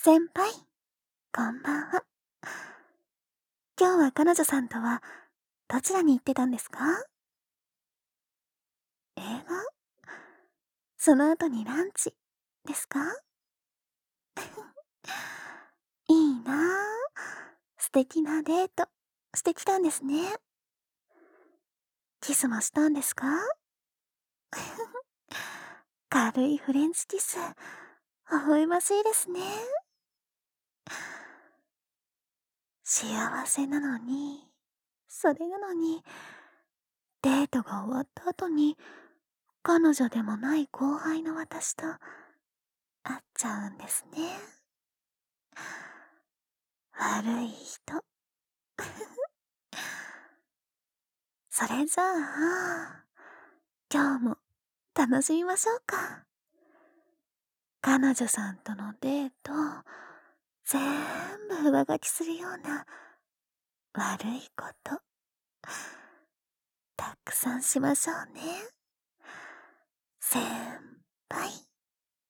先輩、こんばんは。今日は彼女さんとはどちらに行ってたんですか？映画？その後にランチですか？いいなぁ。素敵なデートしてきたんですね。キスもしたんですか？軽いフレンチキス、微笑ましいですね。幸せなのに、それなのに、デートが終わった後に、彼女でもない後輩の私と会っちゃうんですね。悪い人。それじゃあ、今日も楽しみましょうか。彼女さんとのデート、全部上書きするような悪いこと、たくさんしましょうね。先輩。